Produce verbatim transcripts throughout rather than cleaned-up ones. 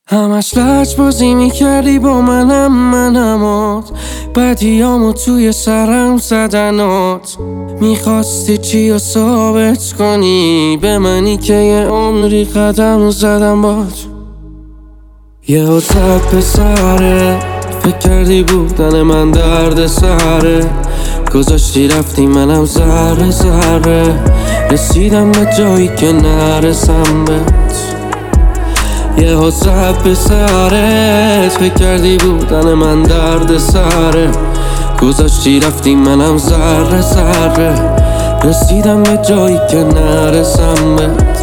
همش لج بازی میکردی با منم منمات بدیامو توی سرم زدنات میخواستی چی رو ثابت کنی به منی که یه عمری قدم زدم بات یه زد به سره فکر کردی بودن من درد سره گذاشتی رفتی منم ذره ذره رسیدم به جایی که نرسم بهت یه حساب به سرت فکر کردی بودن من درد سره گذاشتی رفتی منم ذره ذره رسیدم به جایی که نرسم بهت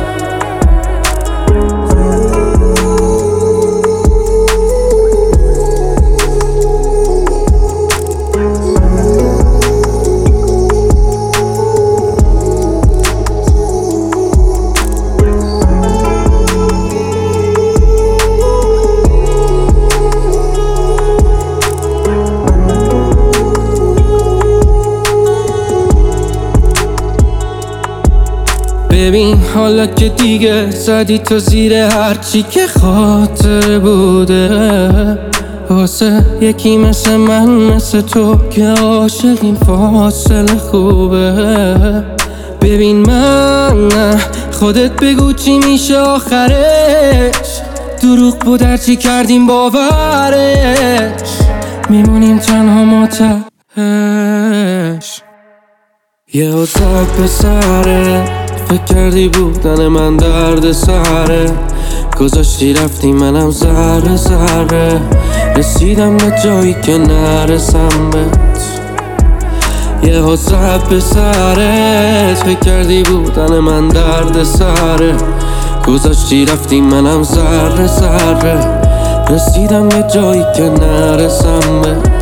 ببین حالا که دیگه زدی تو زیر هرچی که خاطر بوده واسه یکی مثل من مثل تو که عاشق این فاصله خوبه ببین من نه خودت بگو چی میشه آخرش دروغ بود هرچی کردیم باورش میمونیم تنها ما تهش یه زد به سره فکر کردی بودن من درد سره گذاشتی رفتی منم ذره ذره رسیدم به جایی که نرسم بهت یه زد به سرت فکر کردی بودن من درد سره گذاشتی رفتی منم ذره ذره رسیدم به جایی که نرسم بهت